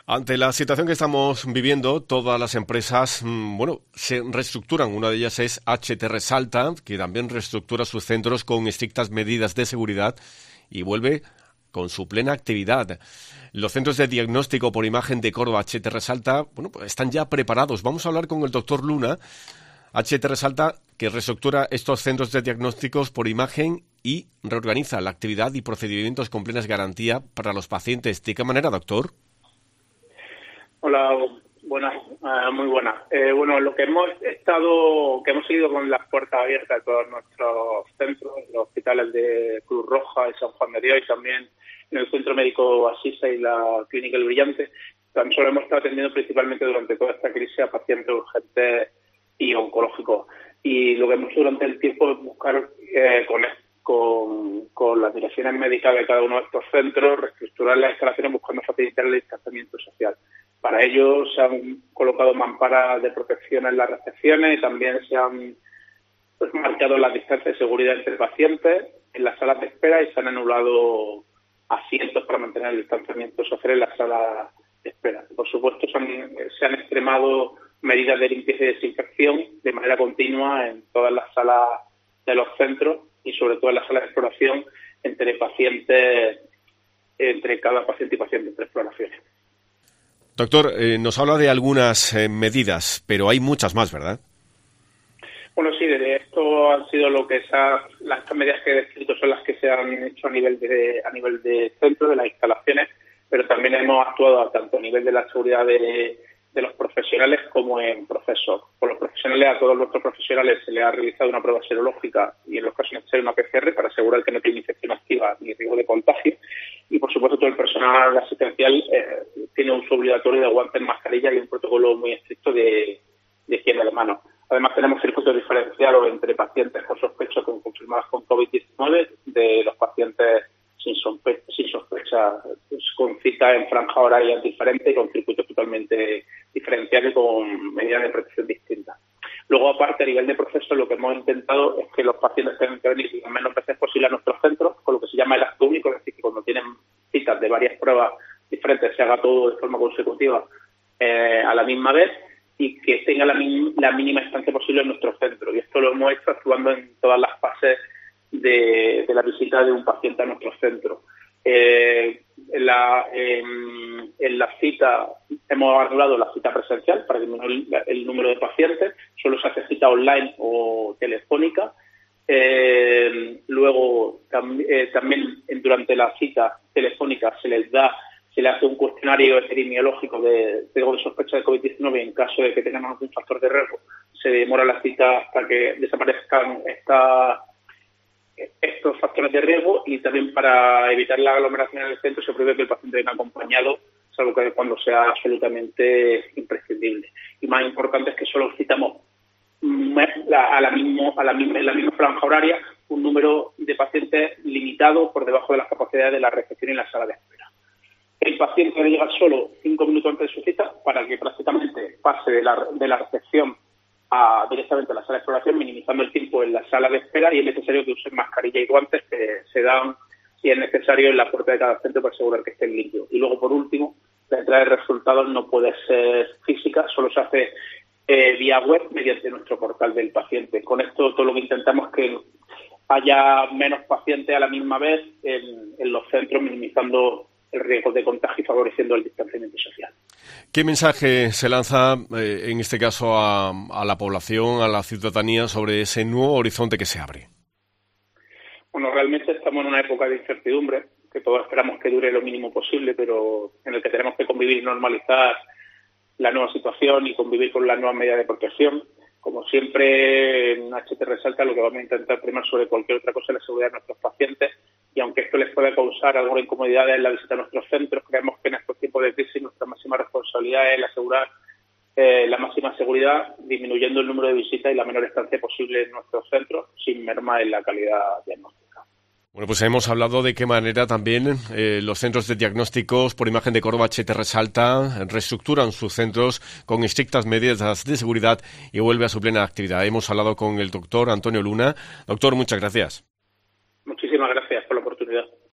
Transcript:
Ante la situación que estamos viviendo, todas las empresas, se reestructuran. Una de ellas es HT Resalta, que también reestructura sus centros con estrictas medidas de seguridad y vuelve con su plena actividad. Los centros de diagnóstico por imagen de Córdoba, HT Resalta, pues están ya preparados. Vamos a hablar con el doctor Luna, HT Resalta, que reestructura estos centros de diagnósticos por imagen y reorganiza la actividad y procedimientos con plena garantía para los pacientes. ¿De qué manera, doctor? Hola, buenas, muy buenas. Lo que hemos seguido con las puertas abiertas de todos nuestros centros, los hospitales de Cruz Roja y San Juan de Dios y también en el Centro Médico Asisa y la Clínica El Brillante, tan solo hemos estado atendiendo principalmente durante toda esta crisis a pacientes urgentes y oncológicos. Y lo que hemos hecho durante el tiempo es buscar con las direcciones médicas de cada uno de estos centros, reestructurar las instalaciones buscando facilitar el distanciamiento social. Para ello se han colocado mamparas de protección en las recepciones y también se han marcado las distancias de seguridad entre pacientes en las salas de espera y se han anulado asientos para mantener el distanciamiento social en las salas de espera. Por supuesto, se han extremado medidas de limpieza y desinfección de manera continua en todas las salas de los centros y sobre todo en las salas de exploración entre cada paciente y paciente, entre exploraciones. Doctor, nos habla de algunas medidas, pero hay muchas más, ¿verdad? Bueno, sí, de esto han sido las medidas que he descrito son las que se han hecho a nivel de centro, de las instalaciones, pero también hemos actuado tanto a nivel de la seguridad de los profesionales como en procesos. Por los profesionales, a todos nuestros profesionales se les ha realizado una prueba serológica y en los casos necesarios una PCR para asegurar que no tiene infección activa ni riesgo de contagio. Y por supuesto todo el personal asistencial tiene uso obligatorio de guantes, mascarilla y un protocolo muy estricto de higiene de manos. Además tenemos circuitos diferenciados entre pacientes con sospecha confirmados con COVID-19 de los pacientes sin sospecha, con cita en franja horaria diferente y con circuitos totalmente diferenciados y con medidas de protección distintas. Luego, aparte, a nivel de proceso, lo que hemos intentado es que los pacientes tengan que venir las menos veces posible a nuestros centros, con lo que se llama el acto único, es decir, que cuando tienen citas de varias pruebas diferentes se haga todo de forma consecutiva a la misma vez y que tenga la mínima estancia posible en nuestro centro. Y esto lo hemos hecho actuando en todas las fases de la visita de un paciente a nuestro centro. En la cita hemos anulado la cita presencial para disminuir el número de pacientes, solo se hace cita online o telefónica. Luego también durante la cita telefónica se le hace un cuestionario epidemiológico de sospecha de COVID-19 en caso de que tengan algún factor de riesgo. Se demora la cita hasta que desaparezcan estos factores de riesgo y también para evitar la aglomeración en el centro se prohíbe que el paciente venga acompañado, salvo que cuando sea absolutamente imprescindible. Y más importante es que solo citamos en la misma franja horaria un número de pacientes limitado por debajo de las capacidades de la recepción y la sala de espera. El paciente debe llegar solo 5 minutos antes de su cita para que prácticamente pase de la recepción directamente a la sala de exploración, minimizando el tiempo en la sala de espera, y es necesario que usen mascarilla y guantes que se dan, si es necesario, en la puerta de cada centro para asegurar que estén limpios. Y luego, por último, la entrada de resultados no puede ser física, solo se hace vía web mediante nuestro portal del paciente. Con esto todo lo que intentamos es que haya menos pacientes a la misma vez en los centros, minimizando el riesgo de contagio y favoreciendo el distanciamiento social. ¿Qué mensaje se lanza, en este caso, a la población, a la ciudadanía, sobre ese nuevo horizonte que se abre? Bueno, realmente estamos en una época de incertidumbre, que todos esperamos que dure lo mínimo posible, pero en el que tenemos que convivir y normalizar la nueva situación y convivir con las nuevas medidas de protección. Como siempre, en HT Resalta lo que vamos a intentar primero sobre cualquier otra cosa es la seguridad de nuestros pacientes, y aunque esto les pueda causar alguna incomodidad en la visita a nuestros centros, creemos que en estos tiempos de crisis nuestra máxima responsabilidad es asegurar la máxima seguridad, disminuyendo el número de visitas y la menor estancia posible en nuestros centros, sin merma en la calidad diagnóstica. Bueno, pues hemos hablado de qué manera también los centros de diagnósticos por imagen de Córdoba, HT Resalta, reestructuran sus centros con estrictas medidas de seguridad y vuelve a su plena actividad. Hemos hablado con el doctor Antonio Luna. Doctor, muchas gracias. Muchísimas gracias por la oportunidad.